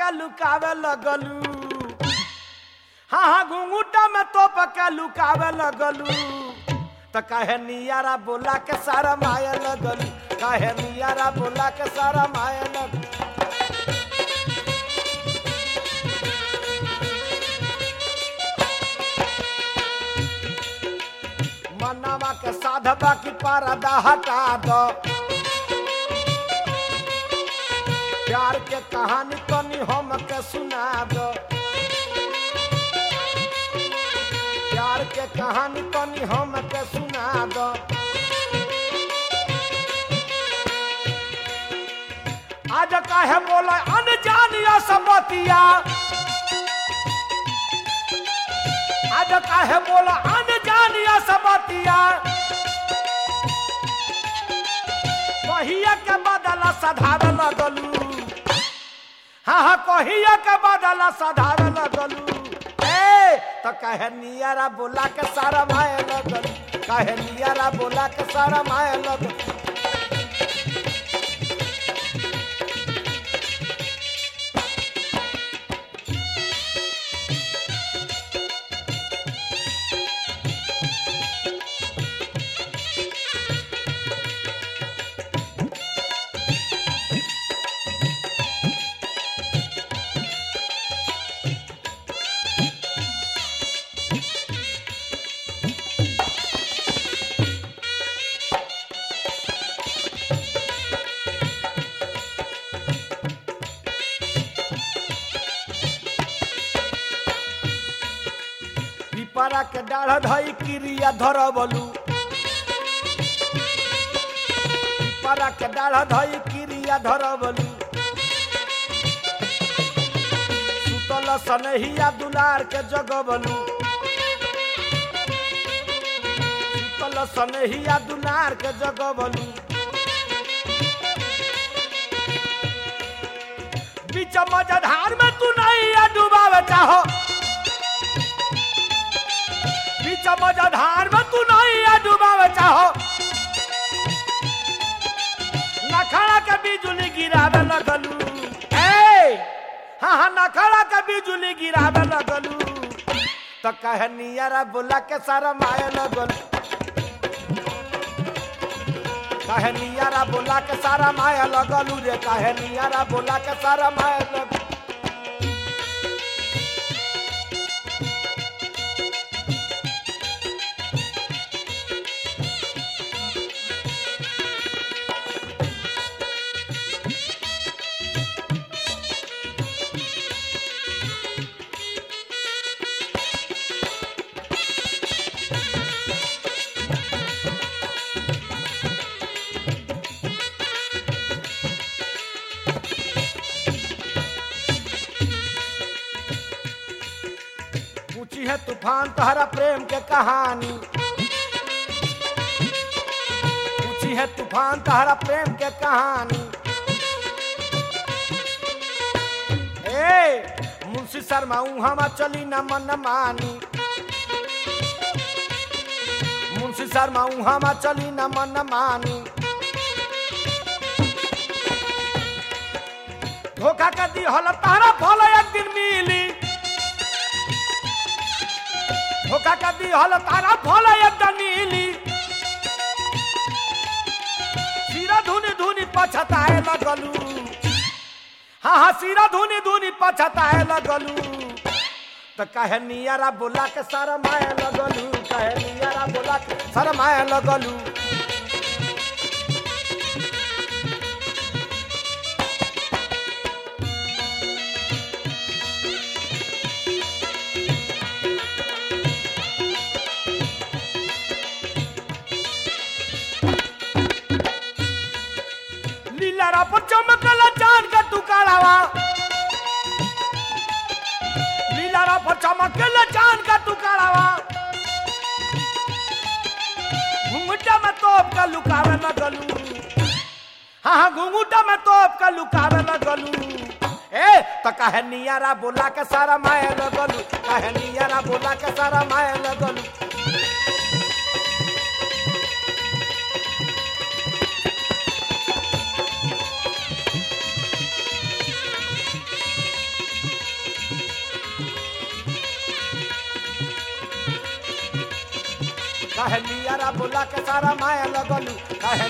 के लुकावे लगलू हाँ हाँ घुंघूटा में तोप के लुकावे लगलू तो कहे नियारा बोला के सारा माया लगलू कहे नियारा बोला के सारा माया लगलू मनवा के साधबा की परदा हटा दो प्यार के कहानी तनी हम के सुना दो प्यार के कहानी तनी हम के सुना दो आज काहे बोला अनजानिया सबतिया आज काहे बोला अनजानिया सबतिया कहिया के बदला सधावे लगलू हाँ हाँ कहिया के बदला सधावे लगलू तो कहे नियारा बोला के सारा माया लगलू कहे नियारा बोला के सारा माया लगलू पिपरा के डाढ़ धई क्रिया धरबलू पिपरा के डाढ़ धई क्रिया धरबलू सुतल सनहिया दुलार के जगबलू सुतल सनहिया दुलार के जगबलू बीच मझधार में तू नहीं डुबावे चाहो मझधार में तू नहीं डुबावे चाहो नखड़ा के बिजुली गिरावे लगलू हाँ हाँ नखड़ा के बिजुली गिरावे लगलू तो कहे नियारा बोला के सारा माया लगलू कहे नियारा बोला के सारा माया लगलू रे कहे नियारा बोला के सारा माया लगलू पूछी है तूफान तहरा प्रेम के कहानी पूछी है तूफान तहरा प्रेम के कहानी मुंशी शर्मा हम चली न मन मानी मुंशी शर्मा हम चली न मन मानी धोखा कर दी हल तारा फल एक दिन मिली धोखा कर दी हल तारा फल एक दिन मिली सिरा धुनी धुनी पछताए लगलू हाँ हाँ सिरा धुनी धुनी पछताए लगलू तो कहे नियारा बोला के सारा माया लगलू कहे नियारा बोला के सारा माया लगलू लीला पर चमकला चांद का टुकड़ावा लीला पर चमकला चांद का टुकड़ावा घुंघटा में तोप का लुकावे लगलू हाँ हाँ घुंघटा में तोप का लुकावे लगलू तो कहे नियारा बोला के सारा माया लगलू कहे नियारा बोला के सारा माया लगलू कहे नियरा बोला के सारा माया लगलू कहे